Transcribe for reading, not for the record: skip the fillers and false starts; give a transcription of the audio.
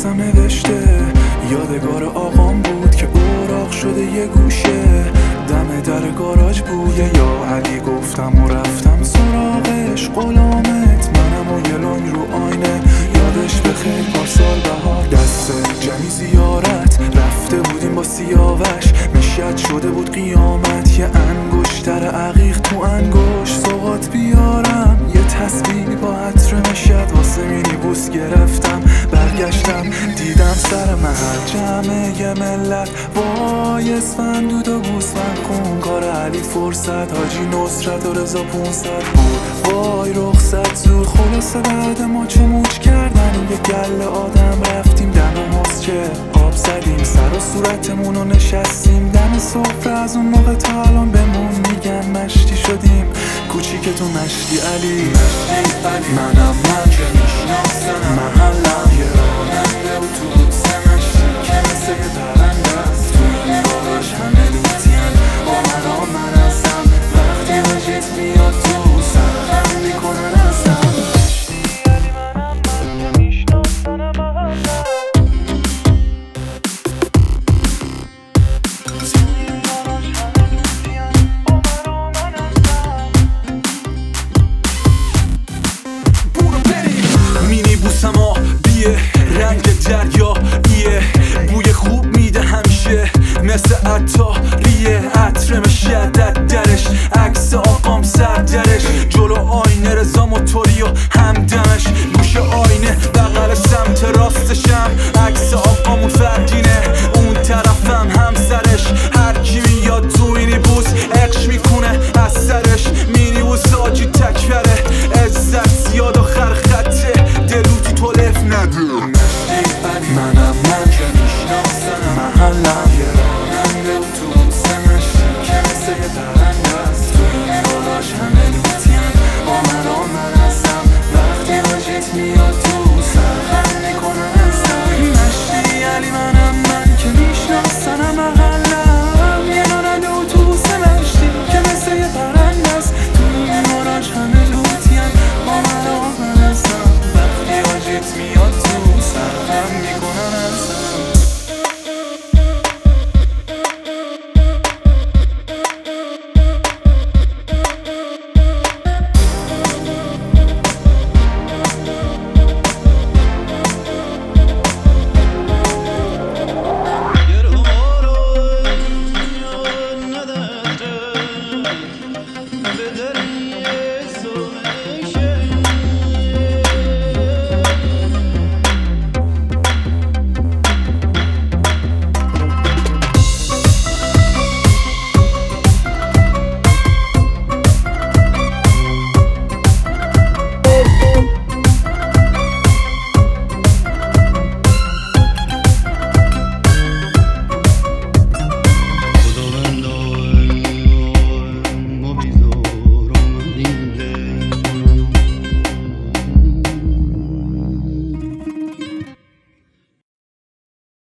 دستم نوشته یادگار آقام بود که اوراق شده یه گوشه دم در گاراژ بوده یا علی گفتم و رفتم سراغش غلامت منم و یه لنگ رو آینه یادش بخیر پارسال بهار دست جمعی زیارت رفته بودیم با سیاوش میشد شده بود قیامت یه انگشتر عقیق تو انگشت سوغات بیارم یه تسبیح با عطر مشد واسه مینیبوس گرفتم برگشتم دیدم سر محل جمعه یه ملت وای اسفندود و گوسفند خون کار علی فرصت حاجی نصرت و رضا 500 بود وای رخصت زود خلاصه بعد ما چموچ کردن یه گل آدم رفتیم دم مسجد آب زدیم سر و صورتمون و نشستیم دم سفره از اون موقع تا الان بمون میگن مشتی شدیم کوچیکتون مشتی علی منم من که میشناسم محلم یه راننده اتوبوس مشتی که مثل یه پرنده است تو این بالاش همه لوتین با من هستم وقتی وجهت میاد تو سرخم میکنن هستم بوسما بیه رنگ دریا ایه بوی خوب میده همیشه مثل عطاریه عطر مشدد درش عکس آقام سر درش جلو آینه رضا موتوری و همدمش گوش آینه بغل سمت راستشم عکس آقامون فرگینه اون طرفم همسرش هر کی میاد تو مینیبوس عشق میکنه از سرش مینیبوس آجی تکبره عزت زیاد آخر خطه دلو تو تلف نده منم من که میشناسم محلم یه راننده اتوبوس مشتی که مثل یه پرنده است تو این بالاش همه لوتین با من هستم وقتی وجهت میاد تو سرخم میکنن هستم مشتی علی منم من که میشناسم محلم یه راننده اتوبوس مشتی که مثل یه پرنده است تو این بالاش همه لوتین با من هستم وقتی وجهت میاد